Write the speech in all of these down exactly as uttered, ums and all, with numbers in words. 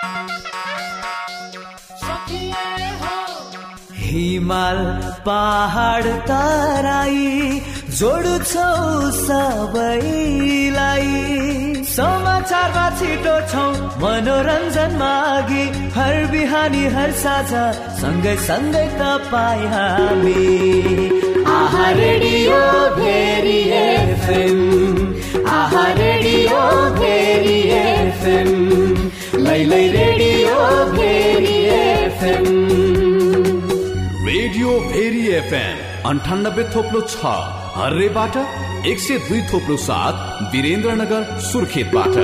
हिमाल पहाड तराई जोड्छौ सबैलाई, समाचारमा छिटो छौ मनोरञ्जन मागी, हर बिहानी हर साझा सँगै सँगै तपाईँ हामी। आहा रेडियो भेरी एफएम, आहा रेडियो भेरी एफएम, लै लै radio Bheri FM. Radio Bheri FM अन्ठानब्बे थोप्लो छ हर्रेबाट, एक सय दुई थोप्लो सात वीरेन्द्रनगर सुर्खेतबाट।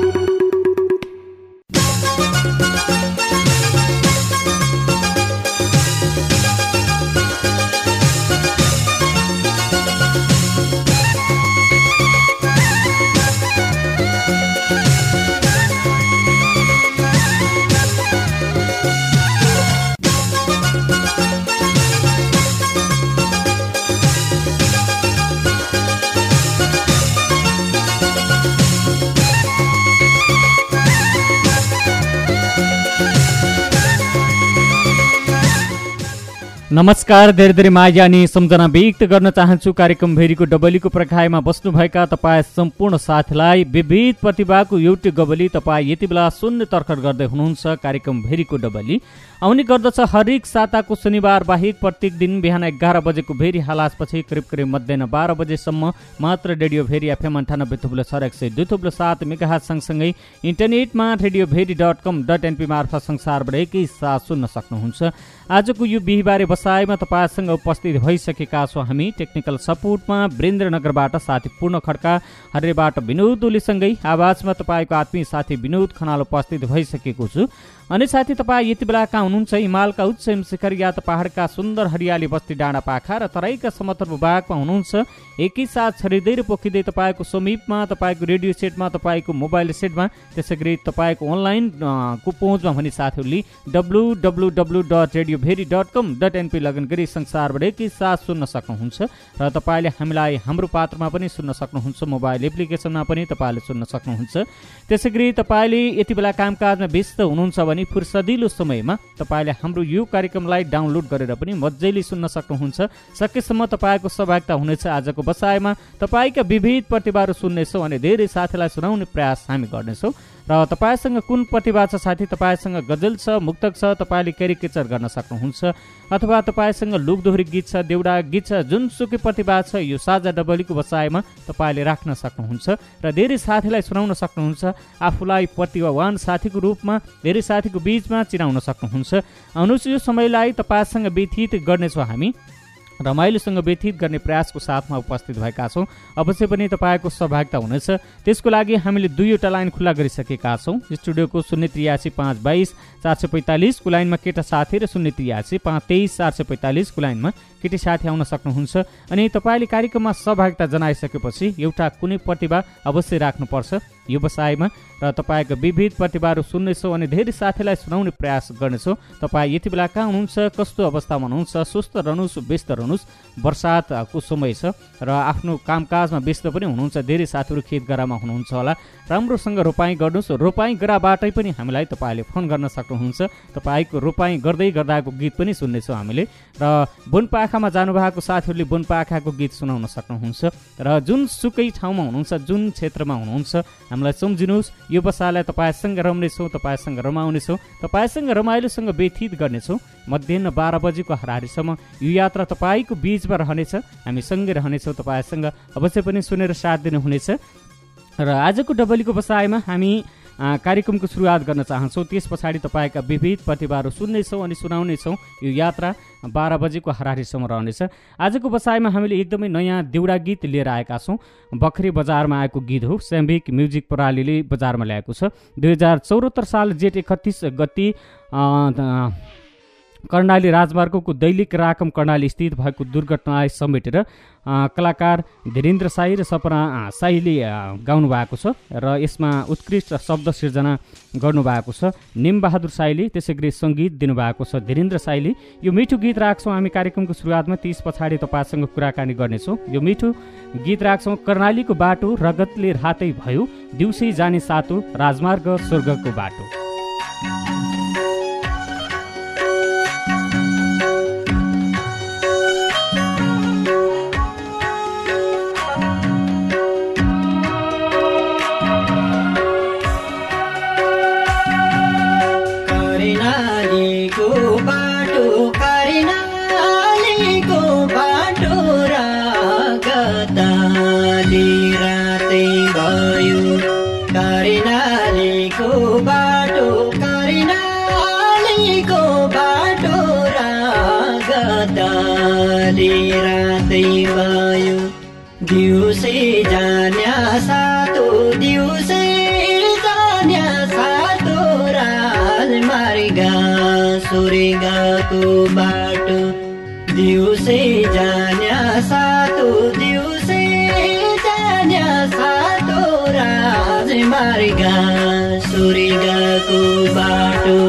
नमस्कार, धेरै धेरै माया अनि सम्झना व्यक्त गर्न चाहन्छु कार्यक्रम भेरीको डबलीको प्रखाइमा बस्नुभएका तपाईँ सम्पूर्ण साथीलाई। विविध प्रतिभाको एउटै गबली तपाईँ यति बेला शून्य तर्खर गर्दै हुनुहुन्छ। कार्यक्रम भेरीको डबली आउने गर्दछ हरेक साताको शनिबार बाहेक प्रत्येक दिन बिहान एघार बजेको भेरी हालासपछि करिब करिब मध्याह बाह्र बजेसम्म मात्र रेडियो भेरी एफएम अन्ठानब्बे थुप्लो छ एक सय दुई थुप्लो सात मेगाहर्ज सँगसँगै इन्टरनेटमा radio Bheri dot com dot NP मार्फत संसारबाट एकैसाथ सुन्न सक्नुहुन्छ। आजको यो बिहिबारे बसाइमा तपाईँसँग उपस्थित भइसकेका छौँ हामी। टेक्निकल सपोर्टमा वीरेन्द्रनगरबाट साथी पूर्ण खड्का, हरेबाट विनोद ओलीसँगै आवाजमा तपाईँको आत्मीय साथी विनोद खनाल उपस्थित भइसकेको छु। अनि साथी तपाईँ यति बेला कहाँ हुनुहुन्छ? हिमालका उच्च शिखर या त पहाडका सुन्दर हरियाली बस्ती डाँडा पाखा र तराईका समतल भूभागमा हुनुहुन्छ। एकैसाथ छरिँदै र पोखिँदै तपाईँको समीपमा, तपाईँको रेडियो सेटमा, तपाईँको मोबाइल सेटमा, त्यसै गरी तपाईँको अनलाइन को पहुँचमा भने साथीहरूले W W W dot radio Bheri dot com dot NP login गरी संसारबाट एकैसाथ सुन्न सक्नुहुन्छ। र तपाईँले हामीलाई हाम्रो पात्रमा पनि सुन्न सक्नुहुन्छ, मोबाइल एप्लिकेसनमा पनि तपाईँले सुन्न सक्नुहुन्छ। त्यसै गरी तपाईँले यति बेला कामकाजमा व्यस्त हुनुहुन्छ भने फुर्सदिलो समयमा तपाईँले हाम्रो यो कार्यक्रमलाई डाउनलोड गरेर पनि मजाले सुन्न सक्नुहुन्छ। सकेसम्म तपाईँको सहभागिता हुनेछ आजको बसाइमा। तपाईँका विविध प्रतिभाहरू सुन्नेछौँ अनि धेरै साथीलाई सुनाउने प्रयास हामी गर्नेछौँ। र तपाईँसँग कुन प्रतिभा छ साथी, तपाईँसँग गजल छ, मुक्तक छ, तपाईँले क्यारिकेचर गर्न सक्नुहुन्छ, अथवा तपाईँसँग लोकदोहोरी गीत छ, देउडा गीत छ, जुनसुकै प्रतिभा छ यो साझा डबलीको बसाइमा तपाईँले राख्न सक्नुहुन्छ र धेरै साथीलाई सुनाउन सक्नुहुन्छ। आफूलाई प्रतिभावान साथीको रूपमा धेरै साथीको बीचमा चिनाउन सक्नुहुन्छ। आउनुहोस् यो समयलाई तपाईँसँग व्यतीत गर्नेछौँ हामी, रमाइलोसँग व्यतीत गर्ने प्रयासको साथमा उपस्थित भएका छौँ। अवश्य पनि तपाईँको सहभागिता हुनेछ। त्यसको लागि हामीले दुईवटा लाइन खुल्ला गरिसकेका छौँ। स्टुडियोको शून्य त्रियासी पाँच बाइस चार सय पैँतालिसको लाइनमा केटा साथी र शून्य त्रियासी पाँच तेइस चार सय पैँतालिसको लाइनमा केटी साथी आउन सक्नुहुन्छ। अनि तपाईँले कार्यक्रममा सहभागिता जनाइसकेपछि एउटा कुनै प्रतिभा अवश्य राख्नुपर्छ यो बसाइमा र तपाईँको विविध प्रतिभाहरू सुन्नेछौँ अनि धेरै साथीलाई सुनाउने प्रयास गर्नेछौँ। तपाईँ यति बेला कहाँ हुनुहुन्छ, कस्तो अवस्थामा हुनुहुन्छ, सुस्त रहनुहोस्, व्यस्त रहनुहोस्, बर्सातको समय छ र आफ्नो कामकाजमा व्यस्त पनि हुनुहुन्छ। धेरै साथीहरू खेतगरामा हुनुहुन्छ होला, राम्रोसँग रोपाइँ गर्नुहोस्। रोपाइँ गराबाटै पनि हामीलाई तपाईँले फोन गर्न सक्नुहुन्छ। तपाईँको रोपाइँ गर्दै गर्दाको गीत पनि सुन्नेछौँ हामीले। र वनपाखामा जानुभएको साथीहरूले वनपाखाको गीत सुनाउन सक्नुहुन्छ। र जुनसुकै ठाउँमा हुनुहुन्छ, जुन क्षेत्रमा हुनुहुन्छ, हामीलाई सम्झिनुहोस्। यो बसालाई तपाईँसँग रम्नेछौँ, तपाईँसँग रमाउनेछौँ, तपाईँसँग रमाइलोसँग व्यतीत गर्नेछौँ। मध्याह बाह्र बजेको हरारीसम्म यो यात्रा तपाईँको बीचमा रहनेछ, हामी सँगै रहनेछौँ। तपाईँसँग अवश्य पनि सुनेर साथ दिनुहुनेछ। र आजको डबलीको बसाइमा हामी कार्यक्रमको सुरुवात गर्न चाहन्छौँ। त्यस पछाडि तपाईँका विविध प्रतिभाहरू सुन्नेछौँ अनि सुनाउनेछौँ। यो यात्रा बाह्र बजेको हरारीसम्म रहनेछ। आजको बसाइमा हामीले एकदमै नयाँ देउडा गीत लिएर आएका छौँ। बखरी बजारमा आएको गीत हो, स्याम्भिक म्युजिक प्रणालीले बजारमा ल्याएको छ। दुई हजार चौहत्तर साल जेठ एकतिस गति कर्णाली राजमार्गको दैलिक राकम कर्णाली स्थित भएको दुर्घटनालाई समेटेर कलाकार धीरेन्द्र साई र सपना साईले गाउनु भएको छ र यसमा उत्कृष्ट शब्द सिर्जना गर्नुभएको छ निमबहादुर साईले। त्यसै गरी सङ्गीत दिनुभएको छ धीरेन्द्र साईले। यो मिठो गीत राख्छौँ हामी कार्यक्रमको सुरुवातमा, त्यस पछाडि तपाईँसँग कुराकानी गर्नेछौँ। यो मिठो गीत राख्छौँ। कर्णालीको बाटो रगतले रातै भयो, दिउँसै जाने सातो, राजमार्ग स्वर्गको बाटो। दिउँसै जान्या सातो दिउँसै जान्या सातो राजमार्ग सुरेगाको बाटो दिउँसै जान्या सातो दिउँसै जान्या सातो राजमार्ग सुरेगाको बाटो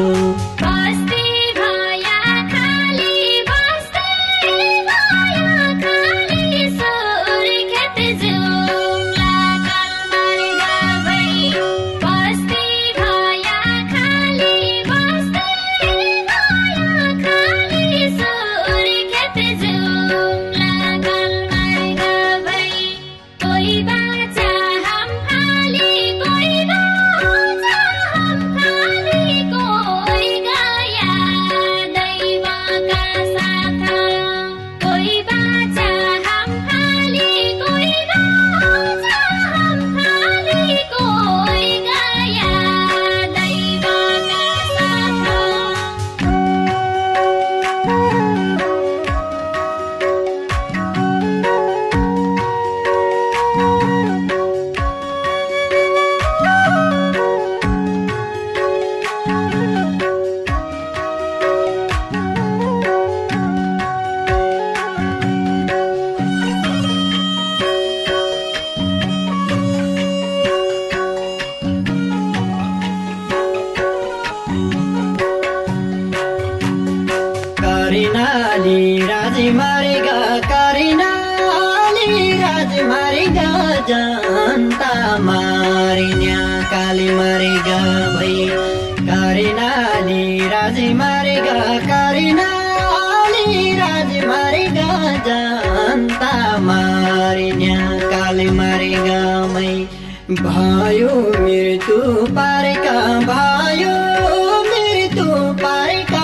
जनता मारिन्या काली मरेगा भई करिनाली राजी मरेगा करिनाली राजी मरेगा जनता मारिन्या काली मरेगा मै भयो मृत्यु पारेका भयो मृत्यु पारेका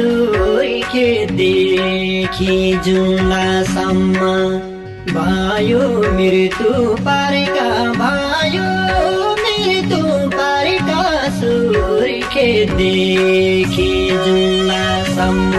सुर्खेतदेखि जुम्लासम्म भयो मृत्यु पारेका भयो मृत्यु पारेका सुर्खेतदेखि जुम्लासम्म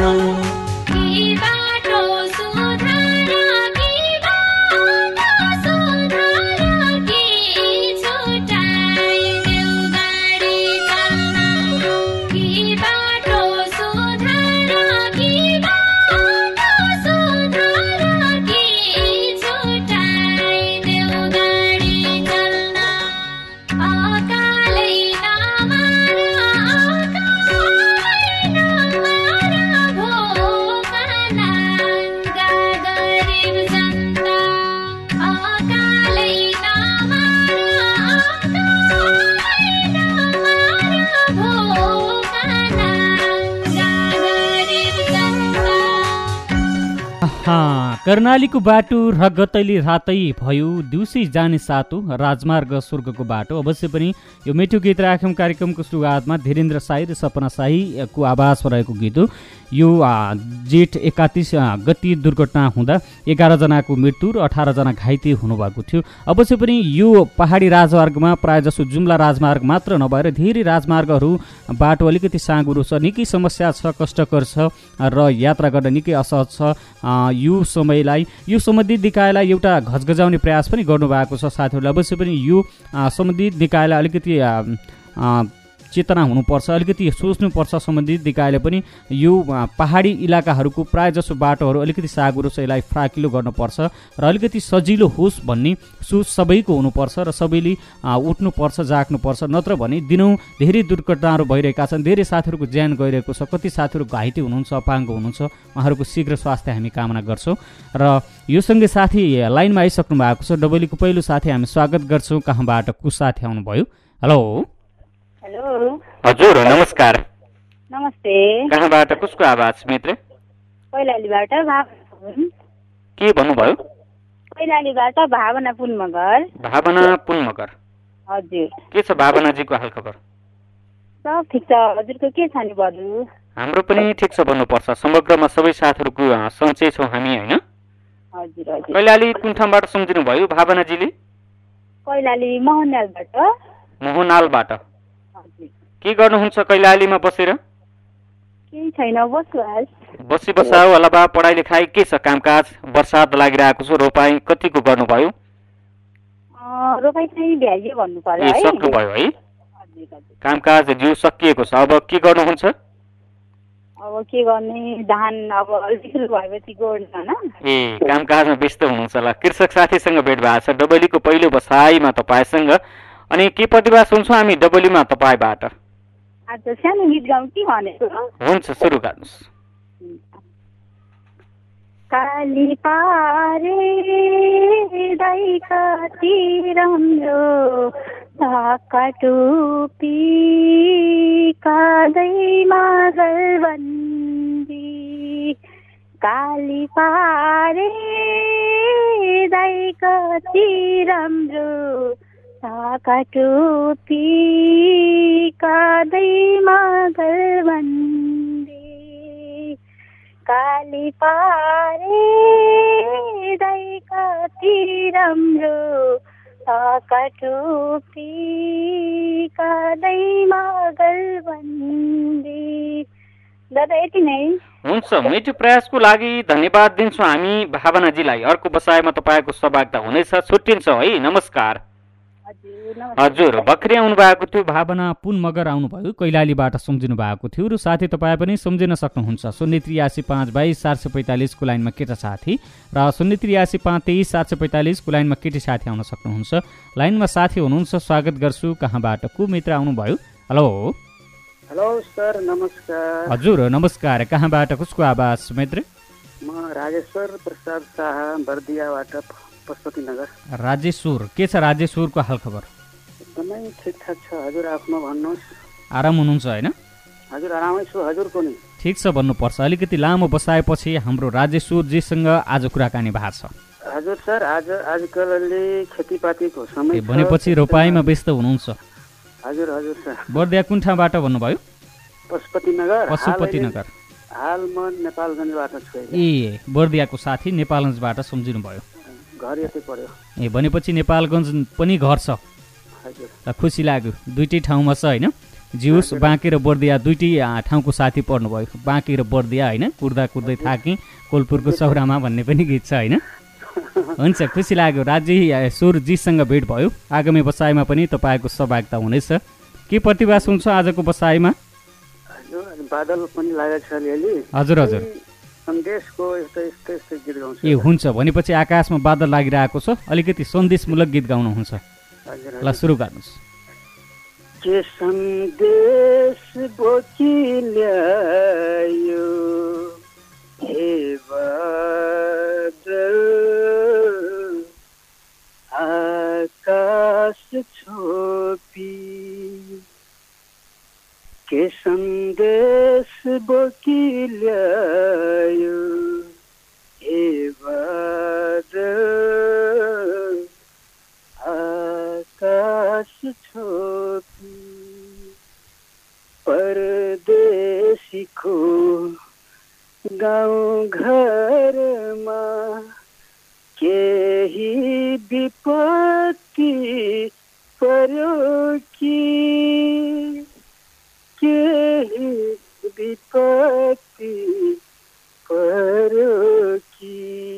कर्णालीको बाटो रगतैली रातै भयो दिउँसै जाने सातो राजमार्ग स्वर्गको बाटो। अवश्य पनि यो मिठो गीत राख्यौँ कार्यक्रमको सुरुवातमा धीरेन्द्र साई र सपना साईको आवाजमा रहेको गीत हो। यो जेठ एक्काइस गति दुर्घटना हुँदा एघारजनाको मृत्यु र अठारजना घाइते हुनुभएको थियो। अवश्य पनि यो पहाडी राजमार्गमा प्रायःजसो जुम्ला राजमार्ग मात्र नभएर धेरै राजमार्गहरू बाटो अलिकति साँगुरो छ, निकै समस्या छ, कष्टकर छ र यात्रा गर्न निकै असहज छ। यो समयलाई यो सम्बन्धित निकायलाई एउटा घचघचाउने प्रयास पनि गर्नुभएको छ साथीहरूले। अवश्य पनि यो सम्बन्धित निकायलाई अलिकति चेतना हुनुपर्छ, अलिकति सोच्नुपर्छ सम्बन्धित निकायले पनि यो पहाडी इलाकाहरूको प्रायःजसो बाटोहरू अलिकति साँगुरो छ, यसलाई फ्राकिलो गर्नुपर्छ र अलिकति सजिलो होस् भन्ने सोच सबैको हुनुपर्छ र सबैले उठ्नुपर्छ, जाग्नुपर्छ। नत्र भने दिनौँ धेरै दुर्घटनाहरू भइरहेका छन्, धेरै साथीहरूको ज्यान गइरहेको छ, कति साथीहरू घाइते हुनुहुन्छ, अपाङ्ग हुनुहुन्छ, उहाँहरूको शीघ्र स्वास्थ्य हामी कामना गर्छौँ। र यो सँगै साथी लाइनमा आइसक्नु भएको छ, डबलीको पहिलो साथी हामी स्वागत गर्छौँ। कहाँबाट को साथी आउनुभयो? हेलो हेलो हजुर नमस्कार। नमस्ते। कहाँबाट कसको आवाज मित्र? कैलालीबाट भावना। के भन्नुभयो? कैलालीबाट भावना पुन मगर। भावना पुन मगर। हजुर। के छ भावनाजीको हालखबर? सब ठिक छ। हजुरको के छ नि बरु? हाम्रो पनि ठिक छ भन्नुपर्छ। समग्रमा सबै साथीहरूको सन्चै छौँ हामी होइन? हजुर हजुर। कैलाली कुन ठाउँबाट सम्झिनु भयो भावनाजीले? कैलाली मोहनालबाट। मोहनालबाट। हजुर। के गर्नुहुन्छ कैलालीमा बसेर? केही छैन बस्छु आज। बसी बसाउ होला बा पढाइ लेखाइ के छ कामकाज? बर्सात लागिरहेको छ रोपाई कतिको गर्नुभयो? रोपाई चाहिँ भ्याइयो भन्नु पर्यो ए है। सक्नुभयो है? हजुर हजुर। कामकाज जिउ सकिएको छ अब के गर्नुहुन्छ? अब के गर्ने धान अब अलिकति भएपछि गोड्न न। ए कामकाजमा व्यस्त हुनुहुन्छ होला। कृषक साथीसँग भेट भएको छ डबलीको पहिलो बसाइमा तपाईँसँग। अनि के प्रतिभा सुन्छौँ हामी डबलीमा तपाईँबाट? आज सानो गीत गाउँ कि भनेको। हुन्छ सुरु गर्नुहोस्। काली पारे दाइ कति राम्रो ढाका टोपी काँधैमा गलबन्दी। काली पारे दाइ कति राम्रो ढाका टोपी काँधैमा गलबन्दी। काली पारे दाइ कति राम्रो ढाका टोपी काँधैमा गलबन्दी। दादा यति नै। हुन्छ मिठो प्रयासको लागि धन्यवाद दिन्छौँ हामी भावनाजीलाई। अर्को बसाइमा तपाईँको सहभागिता हुनेछ। छुट्टिन्छौँ है नमस्कार। हजुर भर्खरै आउनु भएको थियो भावना पुन मगर आउनुभयो कैलालीबाट सम्झिनु भएको थियो र साथी तपाईँ पनि सम्झिन सक्नुहुन्छ। शून्य त्रियासी पाँच बाइस चार सय पैँतालिसको लाइनमा केटा साथी र शून्य त्रियासी पाँच तेइस चार सय पैँतालिसको लाइनमा केटी साथी आउन सक्नुहुन्छ। लाइनमा साथी हुनुहुन्छ स्वागत गर्छु। कहाँबाट को मित्र आउनुभयो? हेलो हेलो सर नमस्कार। हजुर नमस्कार। कहाँबाट कसको आवाज मित्र? म राजेश्वर प्रसाद शाह बर्दियाबाट पशुपतिनगर। राजेश्वर के छ राजेश्वरको हालखबर? एकदमै ठिकठाक छ। हजुर आफ्नो भन्नुहोस्। आराम हुनुहुन्छ होइन? हजुर आरामै छु। हजुरको नि? ठिक छ भन्नुपर्छ। अलिकति लामो बसाएपछि हाम्रो राजेश्वरजीसँग आज कुराकानी भएको छ। हजुर सर आज आजकल अलि खेतीपातीको समय छ भनेपछि रोपाइमा व्यस्त हुनुहुन्छ। हजुर हजुर सर। बर्दिया कुन ठाउँबाट भन्नुभयो? पशुपतिनगर। पशुपतिनगर। हाल म नेपालगञ्जबाट छु। ए बर्दियाको साथी नेपालगञ्जबाट सम्झिनु भयो। घर यतै पर्यो। ए भनेपछि नेपालगञ्ज पनि घर छ। हजुर खुसी लाग्यो दुईटै ठाउँमा छ होइन? जिउस बाँके र बर्दिया दुईटै ठाउँको साथी पर्नुभयो। बाँके र बर्दिया होइन? कुर्दा कुर्दै थाकी कोलपुरको चौरामा भन्ने पनि गीत छ होइन? हुन्छ खुसी लाग्यो। राजेश्वरजीसँग भेट भयो। आगामी बसाइमा पनि तपाईँको सहभागिता हुनेछ। के प्रतिभा सुन्छ आजको बसाइमा? बादल पनि लागेको छ अलिअलि। हजुर हजुर। सन्देशको यस्तो यस्तो यस्तो गीत गाउँछु। ए हुन्छ भनेपछि आकाशमा बादल लागिरहेको छ अलिकति सन्देशमूलक गीत गाउनुहुन्छ। ल सुरु गर्नुहोस्। के सन्देश बोकी ल्यायो हे बादल आकाश छोपी। के सन्देश बोकी ल्यायो हे बादल आकाश छोपी। परदेशीको गाउँ घरमा केही विपत्ति पर्यो कि केही विपत्ति पर्यो कि।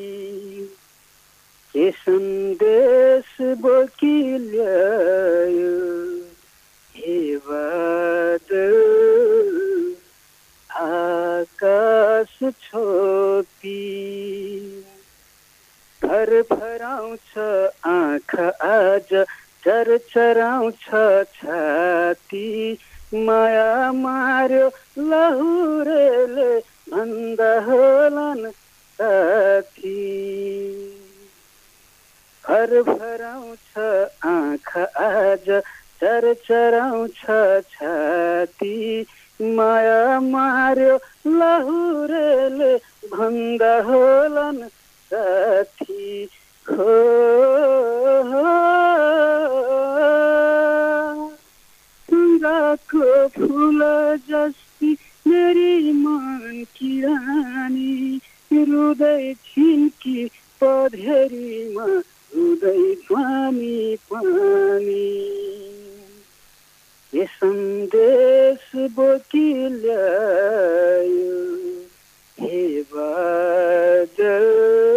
के सन्देश बोकी ल्यायो हे बादल आकाश छोपी। फरफराउँछ आँखा आज चरचराउँछ छाती। माया मार्यो लहुरेले भन्दा होलान् साथी। फरफराउँछ आँखा आज चरचराउँछ छाती माया मार्यो लाहुरेले भन्दा होलान् साथी हो गङ्गाको फुल जस्ती मेरी मन की रानी हृदय छिन्की पधेरीमा हृदय पानी पानी ये सन्देश बोकी ल्यायो हे बादल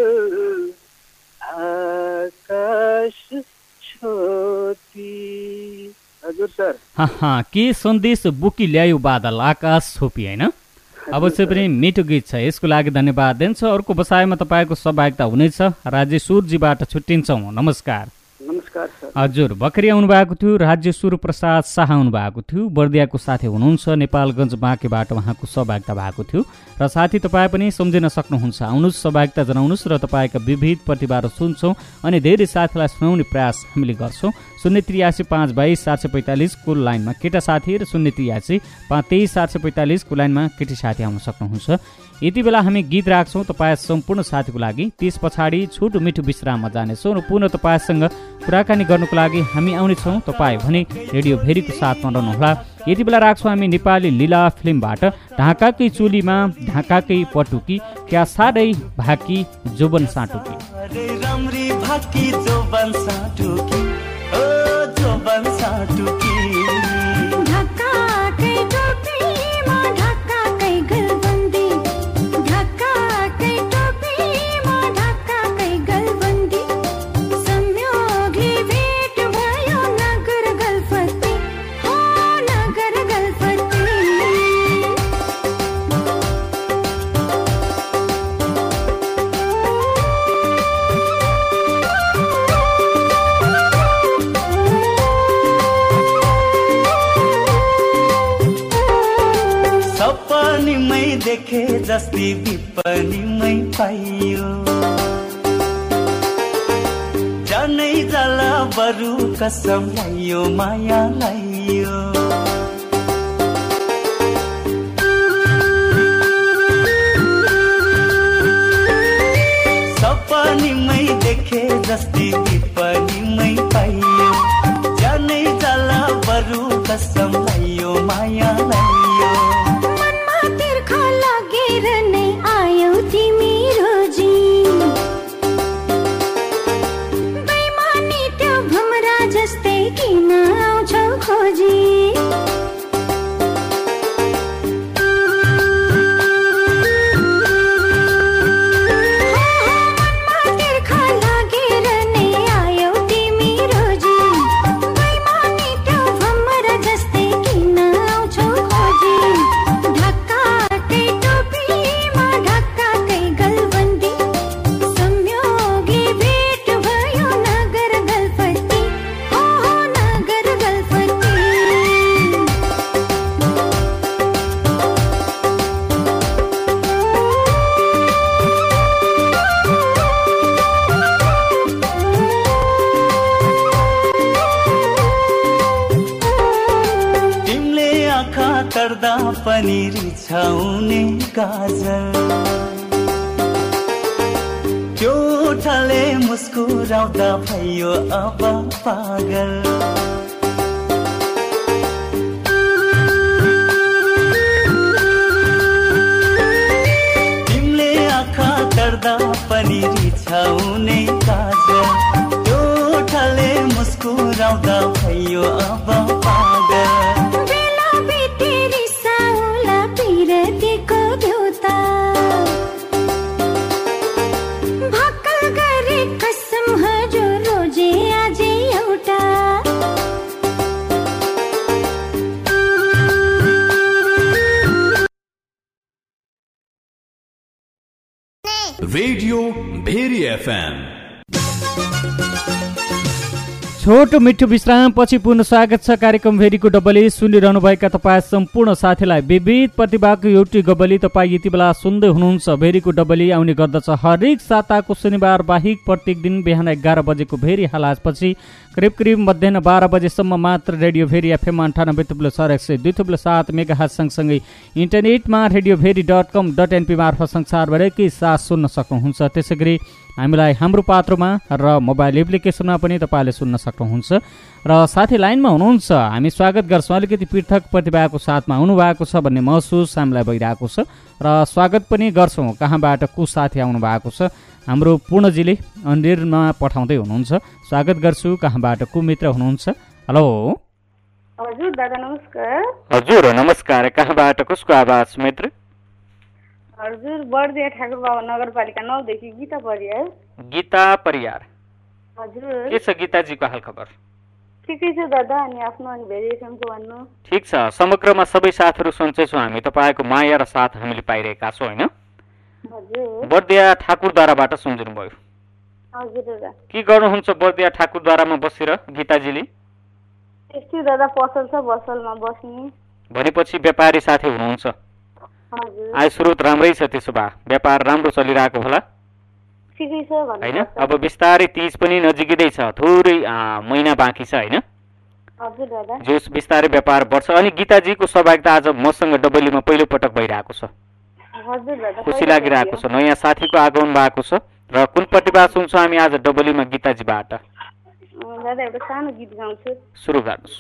आकाश छोती। हजुर सर। हाँ के सन्देश बोकी ल्यायो बादल आकाश छोपी होइन। अवश्य पनि मिठो गीत छ, यसको लागि धन्यवाद दिन्छ। अर्को बसाइमा तपाईँको सहभागिता हुनेछ। राज्यश्वरजीबाट छुट्टिन्छौँ। नमस्कार। नमस्कार सर। हजुर भर्खरै आउनु भएको थियो, राज्यश्वर प्रसाद शाह आउनु भएको थियो, बर्दियाको साथी हुनुहुन्छ, नेपालगञ्ज बाँकेबाट उहाँको सहभागिता भएको थियो। र साथी तपाईँ पनि सम्झिन सक्नुहुन्छ, आउनुहोस् सहभागिता जनाउनुहोस् र तपाईँका विविध प्रतिभाहरू सुन्छौँ अनि धेरै साथीलाई सुनाउने प्रयास हामीले गर्छौँ। शून्य त्रियासी पाँच बाइस सात सय पैँतालिसको लाइनमा केटा साथी र शून्य त्रियासी पाँच तेइस सात सय पैँतालिसको लाइनमा केटी साथी आउन सक्नुहुन्छ। यति बेला हामी गीत राख्छौँ तपाईँ सम्पूर्ण साथीको लागि। त्यस पछाडि छोटो मिठो विश्राममा जानेछौँ र पुनः तपाईँसँग कुराकानी गर्नुको लागि हामी आउनेछौँ। तपाईँ भने रेडियो भेरीको साथमा रहनुहोला। यति बेला राख्छौँ हामी नेपाली लीला फिल्मबाट ढाकाकै चोलीमा ढाकाकै पटुकी क्या साह्रै भाकी जोबन साटुकी। देखे जस्ती विपनीमै पाइयो जानै जाला बरु कसम लाइयो माया लाइयो सपनीमै देखे जस्ती विपनीमै पाइयो जानै जाला बरु कसम लाइयो माया लाइयो पनि रिझाउने काजल त्यो ठले मुस्कुराउँदा भयो अब पागल तिमीले आँखा तर्दा पनि रिझाउने काजल त्यो ठले मुस्कुराउँदा भयो अब पागल रेडियो भेरी एफएम। छोटो मिठो विश्राम पछि पुनः स्वागत छ कार्यक्रम भेरीको डबली सुनिरहनुभएका तपाईँ सम्पूर्ण साथीलाई। विविध प्रतिभाको एउटी गबली तपाईँ यति बेला सुन्दै हुनुहुन्छ। भेरीको डबली आउने गर्दछ हरेक साताको शनिबार बाहेक प्रत्येक दिन बिहान एघार बजेको भेरी हालाजपछि करिब करिब मध्याह बाह्र बजेसम्म मात्र रेडियो भेरी एफएम अन्ठानब्बे थुप्लो छ एक सय दुई थुप्लो सात मेगा हात सँगसँगै इन्टरनेटमा radio Bheri dot com dot NP मार्फत संसारभरिकै साथ सुन्न सक्नुहुन्छ। त्यसै गरी हामीलाई हाम्रो पात्रोमा र मोबाइल एप्लिकेसनमा पनि तपाईँले सुन्न सक्नुहुन्छ। र साथी लाइनमा हुनुहुन्छ, हामी स्वागत गर्छौँ। अलिकति पृथक प्रतिभाको साथमा आउनुभएको छ भन्ने महसुस हामीलाई भइरहेको छ र स्वागत पनि गर्छौँ। कहाँबाट को साथी आउनु भएको छ? हाम्रो पूर्णजीले अन्धेरमा पठाउँदै हुनुहुन्छ। स्वागत गर्छु। कहाँबाट को मित्र हुनुहुन्छ? हेलो हजुर दादा नमस्कार। हजुर नमस्कार। कहाँबाट कसको आवाज मित्र? हजुर बर्दिया ठाकुर बाबा नगरपालिका नौ देखि गीता परियार। गीता परियार। हजुर के छ गीताजीको हालखबर? ठिकै छ दादा। अनि आफ्नो अनि भेरिएसनको भन्नु। ठिक छ। समग्रमा सबै साथहरू सन्चै छौँ हामी। तपाईँको माया र साथ हामीले पाइरहेका छौँ होइन? हजुर बर्दिया ठाकुरद्वाराबाट सम्झिनु भयो। हजुर दादा। के गर्नुहुन्छ बर्दिया ठाकुरद्वारामा बसेर गीताजीले? यस्तै दादा पसल छ, पसलमा बस्ने। भनेपछि व्यापारी साथी हुनुहुन्छ? हजुर आय स्रोत राम्रै छ। त्यसो भए व्यापार राम्रो चलिरहेको होला ठिकै छ होइन? अब बिस्तारै तीज पनि नजिकै छ, थोरै महिना बाँकी छ होइन? हजुर दादा। जो बिस्तारै व्यापार बढ्छ। अनि गीताजीको सहभागिता आज मसँग डबलीमा पहिलो पटक भइरहेको छ। हजुर दादा। खुसी लागिरहेको छ। नयाँ साथीको आगमन भएको छ। र कुन प्रतिभा सुन्छौँ हामी आज डबलीमा गीताजीबाट? दादा एउटा सानो गीत गाउँछु। सुरु गर्नुहोस्।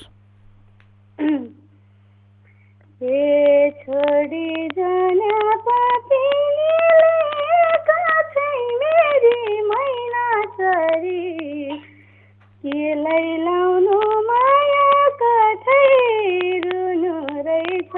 हे छोडी जाना पापिनीले काछै मेरी मैना चरी के लैलाउनु माया कठै रुनु रहेछ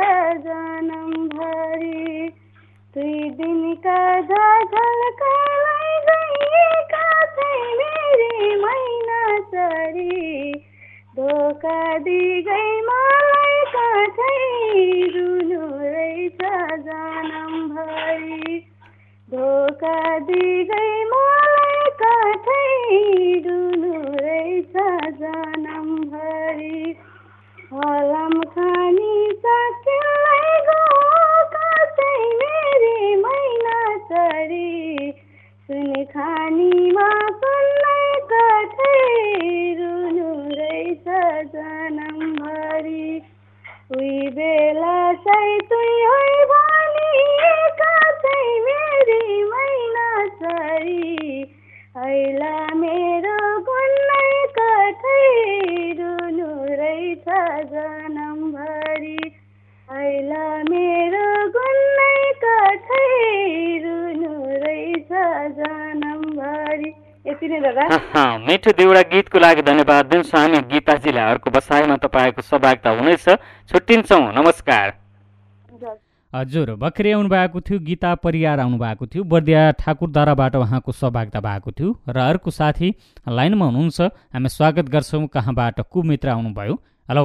जनमभरि दुई दिनका झलकालाई गएका छै मेरी मैना चरी धोका दिगै मलाई काठै रुनु रहेछ जनमभरि धोका दिगै मलाई काठै रुनु रहेछ जनमभरि हलम खानी साथीलाई गो काछै मेरी मैना चरी सुन खानीमा सुन्नै काठै रुनु रहेछ जनमभरि उही बेला सै तुई होइ भनी काछै मेरी मैना चरी ऐला मेरो गुन्नै काठै रुनु रहेछ जनमभरि ऐला मेरो गुन्नै काठै रुनु रहेछ जनमभरि। यति नै दादा। मिठो देउडा गीतको लागि धन्यवाद दिन्छौँ हामी गीताजीलाई। अर्को बसाइमा तपाईँको सहभागिता हुनेछ। छुट्टिन्छौँ। नमस्कार। हजुर भर्खरै आउनु भएको थियो गीता परियार आउनु भएको थियो। बर्दिया ठाकुरद्वाराबाट उहाँको सहभागिता भएको थियो। र अर्को साथी लाइनमा हुनुहुन्छ, हामी स्वागत गर्छौँ। कहाँबाट को मित्र आउनुभयो? हेलो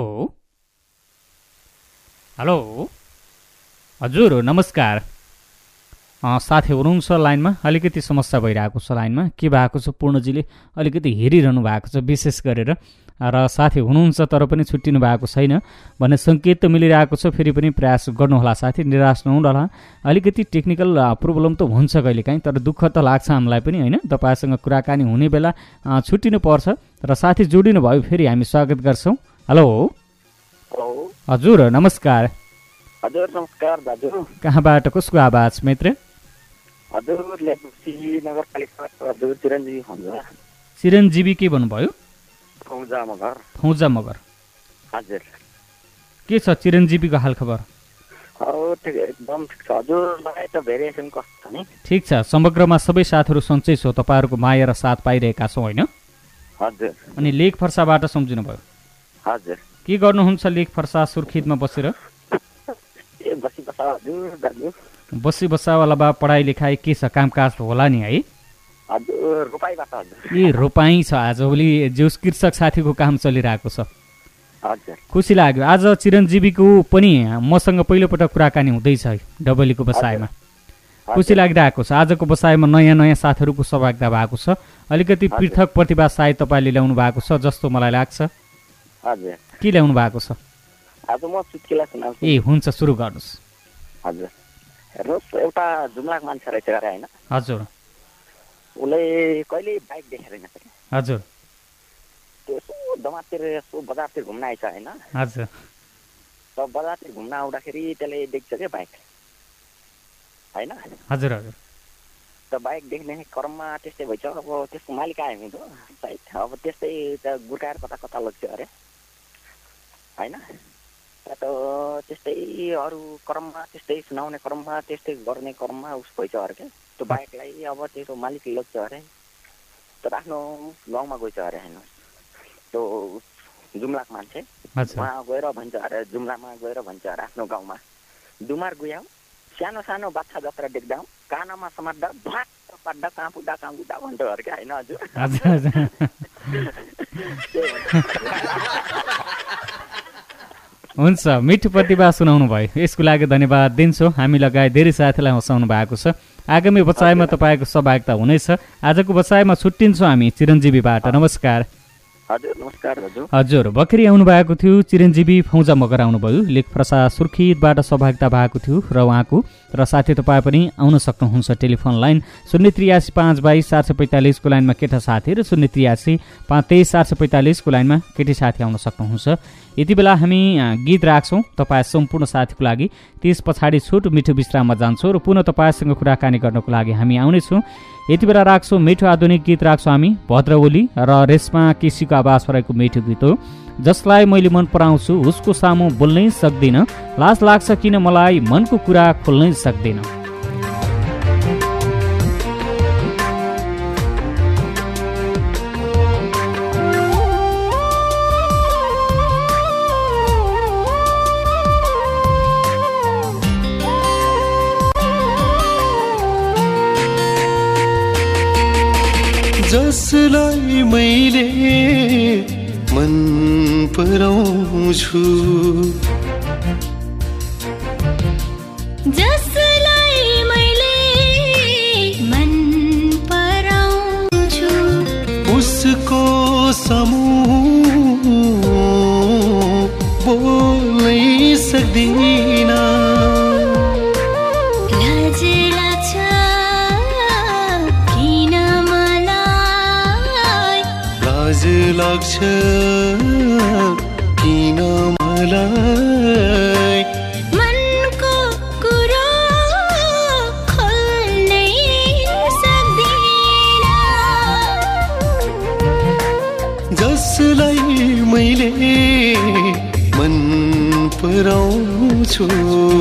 हेलो हजुर नमस्कार। साथी हुनुहुन्छ लाइनमा? अलिकति समस्या भइरहेको छ लाइनमा। के भएको छ? पूर्णजीले अलिकति हेरिरहनु भएको छ विशेष गरेर। र साथी हुनुहुन्छ तर पनि छुट्टिनु भएको छैन भन्ने सङ्केत त मिलिरहेको छ। फेरि पनि प्रयास गर्नुहोला साथी, निराश नहुनुहोला। अलिकति टेक्निकल प्रब्लम त हुन्छ कहिलेकाहीँ, तर दुःख त लाग्छ हामीलाई पनि होइन? तपाईँसँग कुराकानी हुने बेला छुट्टिनु पर्छ। र साथी जोडिनु भयो, फेरि हामी स्वागत गर्छौँ। हेलो हजुर नमस्कार। हजुर नमस्कार दाजु। कहाँबाट कसको आवाज मित्र? हजुर लेप्ची नगरपालिका हजुर चिरञ्जीवी फौजा। चिरञ्जीवी के भन्नुभयो? फौजा मगर। फौजा मगर। हजुर के छ चिरञ्जीवीको हाल खबर? एकदम ठिक छ हजुर। मलाई त भेरिएसन कस्तो छ नि? ठिक छ। समग्रमा सबै साथहरू सन्चै छौ? तपाईँहरूको माया र साथ पाइरहेका छौँ होइन? हजुर। अनि लेख फर्साबाट सम्झिनु भयो? हजुर। के गर्नुहुन्छ लेख फर्सा सुर्खेतमा बसेर? बसी बसा हजुर दाजु। बसी बसावाला बा पढाइ लेखाइ के छ? कामकाज होला नि है? हजुर रोपाइबाट हजुर। ए रोपाइ छ आजभोलि। जोस कृषक साथीको काम चलिरहेको छ। हजुर खुसी लाग्यो। आज चिरञ्जीवीको पनि मसँग पहिलोपटक कुराकानी हुँदैछ डबलीको बसाइमा। खुसी लागिरहेको छ। आजको बसाइमा नयाँ नयाँ साथीहरूको सहभागिता भएको छ। अलिकति पृथक प्रतिभा सायद तपाईँले ल्याउनु भएको छ जस्तो मलाई लाग्छ। हजुर। के ल्याउनु भएको छ? आज म चुटकिला सुनाउँछु। ए हुन्छ सुरु गर्नुहोस्। हजुर हेर्नुहोस्, एउटा जुम्लाक मान्छे रहेछ अरे होइन? हजुर। उसले कहिले बाइक देखेर हिँड्छ। हजुर। त्यो यसो दमातिर यसो बजारतिर घुम्न आइछ होइन। हजुर। त बजारतिर घुम्न आउँदाखेरि त्यसले देख्छ क्या बाइक होइन। हजुर हजुर। त बाइक देख्ने क्रममा त्यस्तै भइछ। अब त्यसको मालिक आयो हुँदो सायद अब त्यस्तै त गुर्काएर कता कता लग्छ अरे होइन। त त्यस्तै अरू क्रममा त्यस्तै सुनाउने क्रममा त्यस्तै गर्ने क्रममा उस भइछ अरे क्या। त्यो बाइकलाई अब त्यो मालिकले लग्छ अरे। तर आफ्नो गाउँमा गएछ अरे होइन। त्यो जुम्लाको मान्छे उहाँ गएर भन्छ अरे, जुम्लामा गएर भन्छ अरे आफ्नो गाउँमा, डुमार गयो सानो सानो बाछा जत्रा देख्दा कानमा समात्दा भाट पाड्दा कहाँ पुग्दा कहाँ पुग्दा भन्छ अरे क्या होइन हजुर। हुन्छ, मिठो प्रतिभा सुनाउनु भयो, यसको लागि धन्यवाद दिन्छु। हामी लगायत धेरै साथीलाई हँसाउनु भएको छ। आगामी बसाइमा तपाईँको सहभागिता हुनेछ। आजको बसाइमा छुट्टिन्छौँ हामी चिरञ्जीवीबाट। नमस्कार। हजुर नमस्कार हजुर। हजुर भर्खरै आउनु भएको थियो चिरञ्जीवी फौजा मगर आउनुभयो, लेख प्रसाद सुर्खेतबाट सहभागिता भएको थियो र उहाँको र साथै तपाईँ पनि आउन सक्नुहुन्छ। टेलिफोन लाइन शून्य त्रियासी पाँच बाइस चार सय पैँतालिसको लाइनमा केटा साथी र शून्य त्रियासी पाँच तेइस चार सय पैँतालिसको लाइनमा केटी साथी आउन सक्नुहुन्छ। यति बेला हामी गीत राख्छौँ तपाईँ सम्पूर्ण साथीको लागि। त्यस पछाडि छोटो मिठो विश्राममा जान्छौँ र पुनः तपाईँसँग कुराकानी गर्नको लागि हामी आउनेछौँ। यति बेला राख्छौँ मिठो आधुनिक गीत राख्छौँ हामी, भद्रवली र रेशमा केसीको आवाज रहेको मिठो गीत हो, जसलाई मैले मन पराउँछु उसको सामु बोल्नै सक्दिनँ, लाज लाग्छ किन मलाई मनको कुरा खोल्नै सक्दिनँ। जसलाई मैले मन पराउँछु, जसलाई मैले मन पराउँछु उसको समूह बोल्नै सक्दिनँ, लाग्छ किन मलाई मनको कुरा खोल्नै सक्दिनँ, जसलाई मैले मन पराउँछु।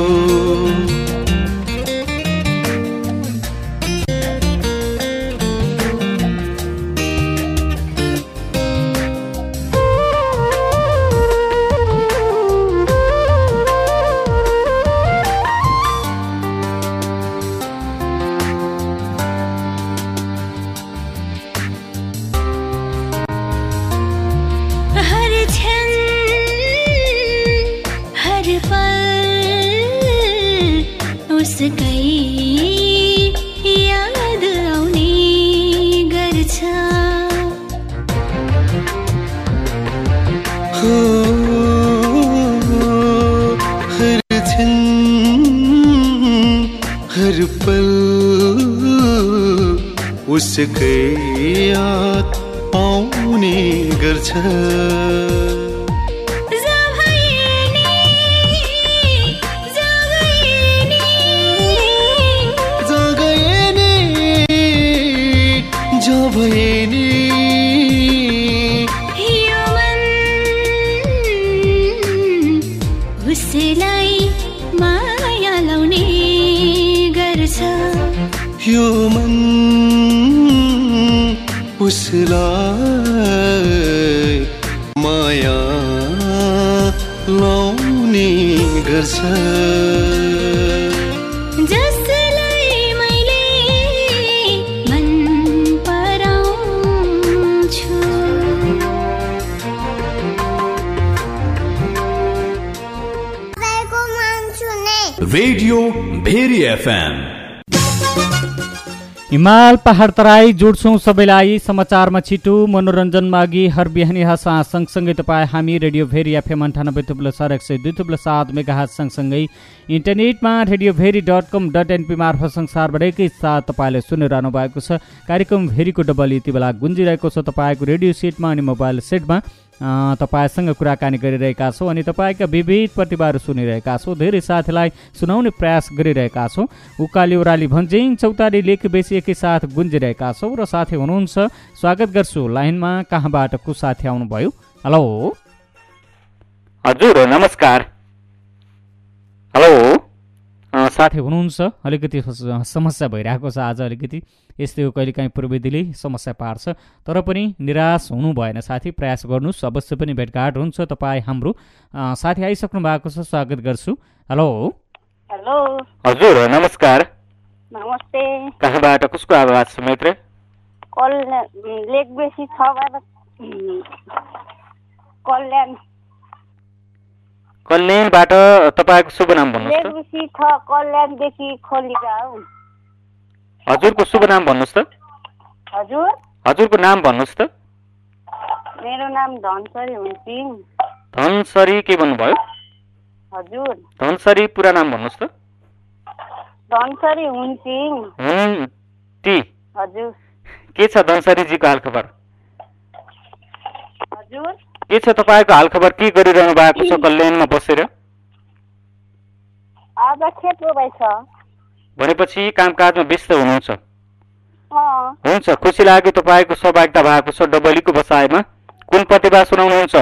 उसकै याद आउने गर्छ, उसलाई माया लाउने गर्छ, यो मन उसलाई माया लाउने गर्छ, जसलाई मैले मन पराउँछु। रेडियो भेरी एफएम हिमाल पहाड तराई जोड्छौँ सबैलाई समाचारमा छिटो मनोरञ्जनमा अघि हर बिहानी हासा सँगसँगै तपाईँ हामी रेडियो भेरी एफएम अन्ठानब्बे थुप्लो चार एक सय दुई थुप्लो सात मेगाहर्ज सँगसँगै इन्टरनेटमा radio Bheri dot com dot NP मार्फत संसारभर एकै साथ तपाईँले सुनिरहनु भएको छ। कार्यक्रम भेरीको डबल यति बेला गुन्जिरहेको छ तपाईँको रेडियो सेटमा अनि मोबाइल सेटमा तपाईँसँग कुराकानी गरिरहेका छौँ अनि तपाईँका विविध प्रतिभाहरू सुनिरहेका छौँ। धेरै साथीलाई सुनाउने प्रयास गरिरहेका छौँ। उकाली ओह्राली भन्जिङ चौतारी लेख बेसी एकैसाथ गुन्जिरहेका छौँ र साथी हुनुहुन्छ स्वागत गर्छु लाइनमा कहाँबाट को साथी आउनुभयो? हेलो हजुर नमस्कार। हेलो साथी हुनुहुन्छ? अलिकति समस्या भइरहेको छ आज, अलिकति यस्तै हो कहिलेकाहीँ प्रविधिले समस्या पार्छ, तर पनि निराश हुनु भएन साथी, प्रयास गर्नुहोस्, अवश्य पनि भेटघाट हुन्छ। तपाईँ हाम्रो साथी आइसक्नु भएको छ, स्वागत गर्छु। हेलो हेलो हजुर नमस्कार। नमस्ते। कहाँबाट कसको आवाज छ मित्र? कल्याण लेक बेसी छबाट कल्याण कल्याणबाट तपाईँको शुभ नाम भन्नुहोस् त? लेक बेसी छ कल्याणदेखि खोलिगाउँ। हजुरको शुभ नाम भन्नुहोस् त? हजुर हजुरको नाम भन्नुहोस् त? मेरो नाम धनसरी हुन्सिङ। धनसरी के भन्नुभयो? हजुर धनसरी पुरा नाम भन्नुहोस् त? धनसरी हुन्सिङ। हुन् टी हजुर के छ धनसरीजीको हालखबर? हजुर के छ तपाईँको हालखबर? के गरिरहनु भएको छ कल्याणमा बसेर? आज खेत रोपाइ छ भनेपछि कामकाजमा व्यस्त हुनुहुन्छ? हुन्छ, खुसी लाग्यो तपाईँको सहभागिता भएको छ डबलीको बसाइमा। कुन प्रतिभा सुनाउनुहुन्छ?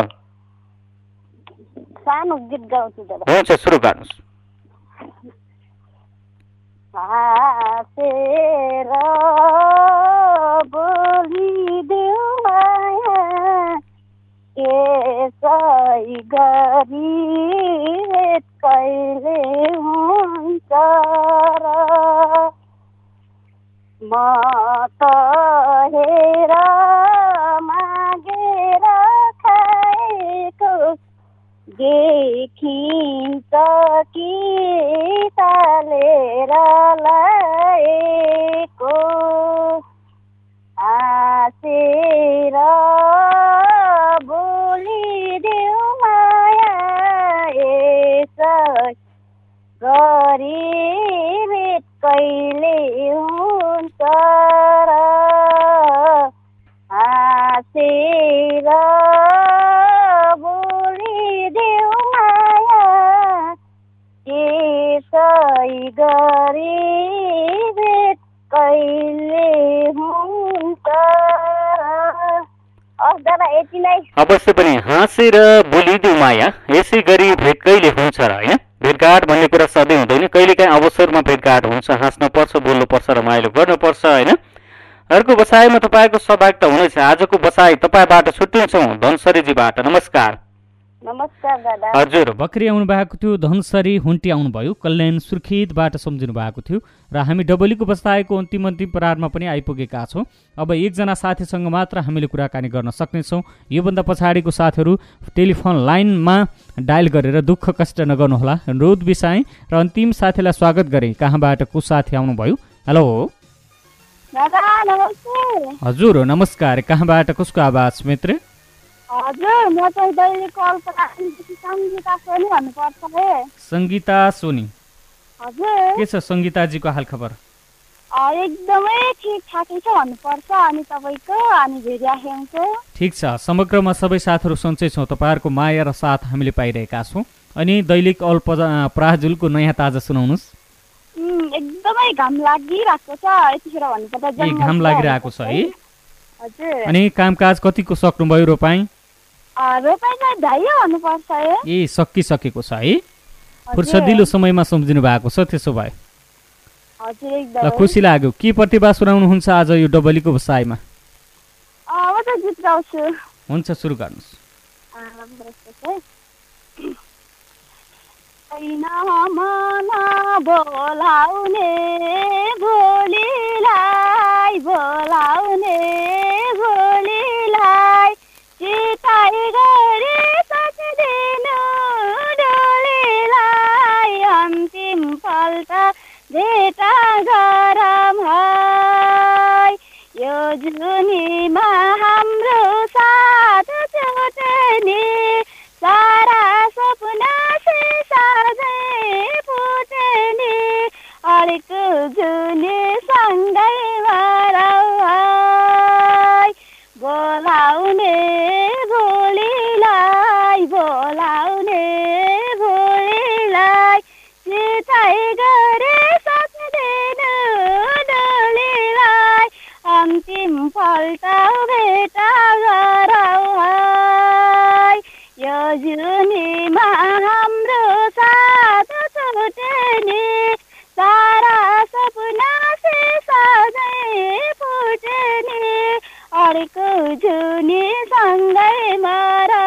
सानो गीत गाउँछु दादा। हुन्छ, सुरु गर्नुहोस्। हाँसेर बोलिदेऊ माया यसै गरी भेट कहिले हुन्छ र म त हेर मागेर खाएको देखिन्छ कि तालेर लाएको हाँसेर बोलिदेऊ माया यसै गरी भेट कहिले हुन्छ र हाँसेर बोलिदेऊ माया यसै गरी भेट कहिले हुन्छ र। दादा यति नै। अवश्य पनि हाँसेर बोलिदेऊ माया यसै गरी भेट कहिले हुन्छ र होइन? भेटघाट भन्ने कुरा सधैँ हुँदैन, कहिलेकाहीँ अवसरमा भेटघाट हुन्छ, हाँस्न पर्छ, बोल्नु पर्छ, रमाइलो गर्नुपर्छ होइन? अर्को बसाइमा तपाईँको सहभागिता हुनेछ। आजको बसाइ तपाईँबाट छुट्टिन्छौँ धनसरीजीबाट। नमस्कार। नमस्कार दादा। हजुर बकरी आउनु भएको थियो, धनसरी हुन्टी आउनुभयो, कल्याण सुर्खेतबाट सम्झिनु भएको थियो र हामी डबलीको बसाइको अन्तिम अन्तिम प्रहारमा पनि आइपुगेका छौँ। अब एकजना साथीसँग मात्र हामीले कुराकानी गर्न सक्नेछौँ। योभन्दा पछाडिको साथीहरू टेलिफोन लाइनमा डायल गरेर दुःख कष्ट नगर्नुहोला, अनुरोध बिसाएँ र अन्तिम साथीलाई स्वागत गरेँ। कहाँबाट को साथी आउनुभयो? हेलो दादा नमस्ते। हजुर नमस्कार। कहाँबाट कसको आवाज मित्र? हजुर म चाहिँ दैलेख कल्पनादेखि सङ्गीता सोनी भन्नुपर्छ है। सङ्गीता सोनी। हजुर के छ सङ्गीताजीको हालखबर? एकदमै ठिकठाकै छ भन्नुपर्छ। अनि तपाईँको अनि भेरी एफएमको ठिक छ। समग्रमा सबै साथीहरू सन्चै छौँ, तपाईँहरूको माया र साथ हामीले पाइरहेका छौँ। अनि दैलेख अल प्राजुलको नयाँ ताजा सुनाउनुहोस्। एकदमै घाम लागिरहेको छ यतिखेर भन्नुपर्दा। घाम लागिरहेको छ है? हजुर। अनि कामकाज कतिको सक्नुभयो रोपाई? रोपाई चाहिँ भयो भन्नुपर्छ है। ए सकिसकेको छ है? फुर्सदिलो समयमा सम्झिनु भएको छ, त्यसो भए हजुर एकदम खुसी लाग्यो। के प्रतिभा सुनाउनुहुन्छ आज यो डबलीको बसाइमा? म त गीत गाउँछु। हुन्छ, सुरु गर्नुहोस्। बोलाउने भोलिलाई बोलाउने भोलिलाई चिताइ गरी सकिदिनु डोलीलाई अन्तिम पल्ट भेटा गरम जुनीमा हाम्रो साथ छुट्ने सारा सपना से साझै फुट्ने अर्को जुनी सँगै मरौ बोलाउने भोलिलाई बोलाउने भोलिलाई चिताइ गरे सक्दैन डोलीलाई अन्तिम पल्ट भेट गरौ यो जुनीमा हाम्रो साथ छुट्ने सारा सपना से साझै फुट्ने अर्को जुनी सँगै मरौ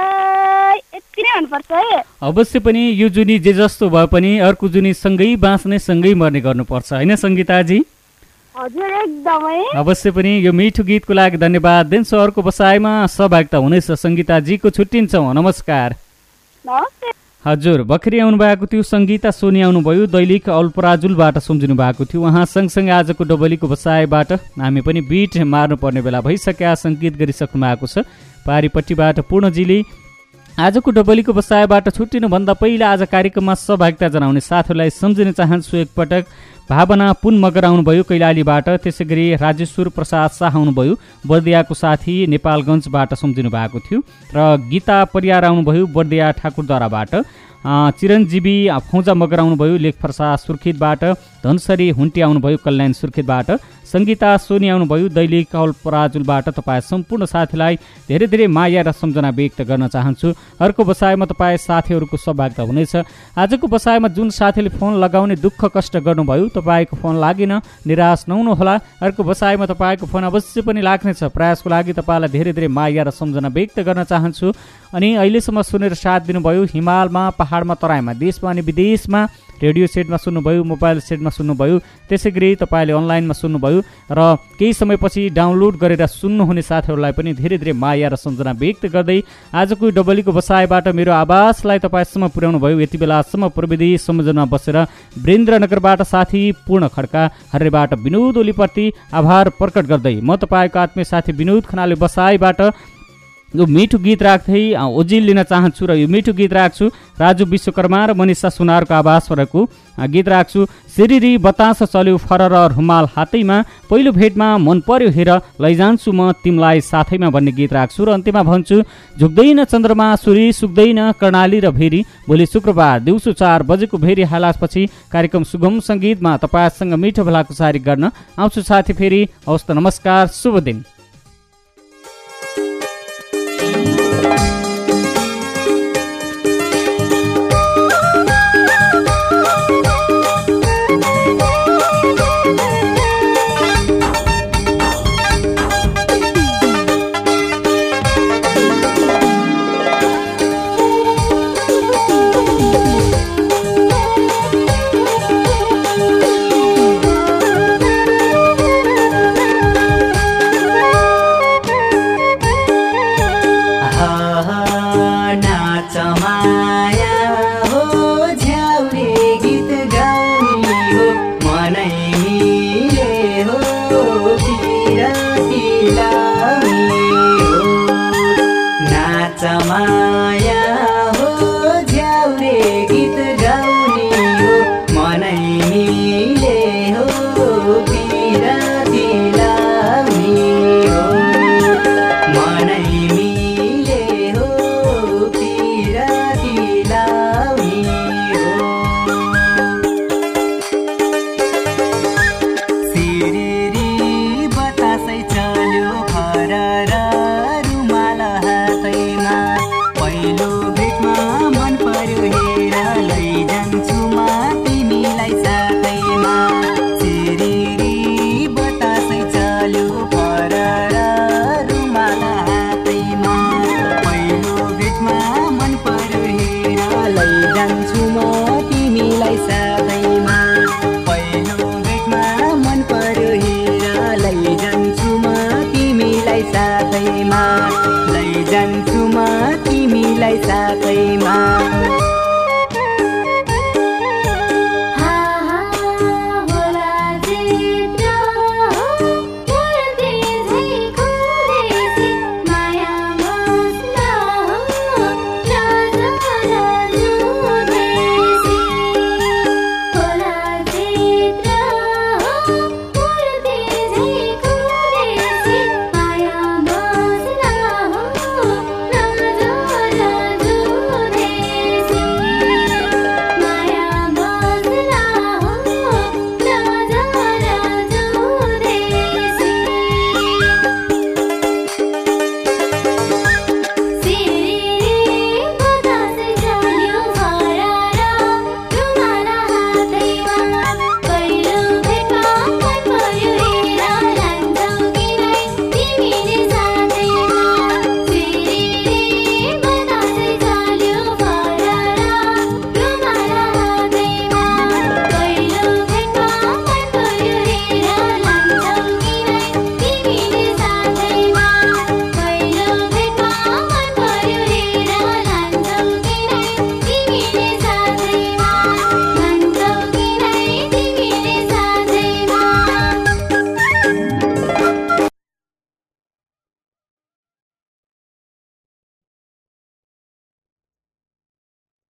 यति नै हुनुपर्छ है। अवश्य पनि यो जुनी जे जस्तो भए पनि अर्को जुनी सँगै बाँच्ने सँगै मर्ने गर्नुपर्छ होइन सङ्गीताजी? हजुर एकदमै। अवश्य पनि यो मिठो गीतको लागि धन्यवाद दिन्छु। अर्को बसाइमा सहभागिता हुनेछ सङ्गीताजीको, छुट्टिन्छौँ, नमस्कार। नमस्ते। हजुर भर्खरै आउनु भएको थियो सङ्गीता सोनी आउनुभयो, दैलिक अल्पराजुलबाट सम्झिनु भएको थियो। उहाँ सँगसँगै आजको डबलीको बसाइबाट हामी पनि बिट मार्नुपर्ने बेला भइसक्यो, सङ्गीत गरिसक्नु भएको छ। पारिपट्टिबाट पूर्णजीले आजको डबलीको बसाइबाट छुट्टिनुभन्दा पहिला आज कार्यक्रममा सहभागिता जनाउने साथीहरूलाई सम्झिन चाहन्छु एकपटक। भावना पुन मगर आउनुभयो कैलालीबाट, त्यसै गरी राजेश्वर प्रसाद शाह आउनुभयो बर्दियाको साथी नेपालगञ्जबाट सम्झिनु भएको थियो, र गीता परियार आउनुभयो बर्दिया ठाकुरद्वाराबाट, चिरञ्जीवी फौजा मगर आउनुभयो लेखफर्सा सुर्खेतबाट, धनसरी हुन्टी आउनुभयो कल्याण सुर्खेतबाट, सङ्गीता सोनी आउनुभयो दैलिक अल्पराजुलबाट। तपाईँ सम्पूर्ण साथीलाई धेरै धेरै माया र सम्झना व्यक्त गर्न चाहन्छु। अर्को बसाइमा तपाईँ साथीहरूको सहभागिता हुनेछ। आजको बसाइमा जुन साथीले फोन लगाउने दुःख कष्ट गर्नुभयो तपाईँको फोन लागेन, निराश नहुनुहोला। अर्को बसाइमा तपाईँको फोन अवश्य पनि लाग्नेछ। प्रयासको लागि तपाईँलाई धेरै धेरै माया र सम्झना व्यक्त गर्न चाहन्छु। अनि अहिलेसम्म सुनेर साथ दिनुभयो हिमालमा, पहाडमा, तराईमा, देशमा अनि विदेशमा रेडियो सेटमा सुन्नुभयो, मोबाइल सेटमा सुन्नुभयो, त्यसै गरी तपाईँले अनलाइनमा सुन्नुभयो र केही समयपछि डाउनलोड गरेर सुन्नुहुने साथीहरूलाई पनि धेरै धेरै माया र सम्झना व्यक्त गर्दै आजको डबलीको बसाइबाट मेरो आवाजलाई तपाईँसम्म पुर्याउनु भयो। यति बेलासम्म प्रविधि संयोजनमा बसेर वीरेन्द्रनगरबाट साथी पूर्ण खड्का, हर्रेबाट विनोद ओलीप्रति आभार प्रकट गर्दै म तपाईँको आत्मीय साथी विनोद खनालले बसाइबाट यो मिठो गीत राख्दै ओजिल लिन चाहन्छु र यो मिठो गीत राख्छु राजु विश्वकर्मा र मनिषा सुनारको आवाजहरूको गीत राख्छु। सिरिरी बतास चल्यो फरर रुमाल हातैमा, पहिलो भेटमा मन पर्यो हेर लैजान्छु म तिमीलाई साथैमा भन्ने गीत राख्छु र अन्त्यमा भन्छु झुक्दैन चन्द्रमा सूर्य सुक्दैन कर्णाली र भेरी। भोलि शुक्रबार दिउँसो चार बजेको भेरी हालासपछि कार्यक्रम सुगम सङ्गीतमा तपाईँसँग मिठो भलाको सारी गर्न आउँछु साथी फेरि। हवस् त, नमस्कार, शुभ दिन।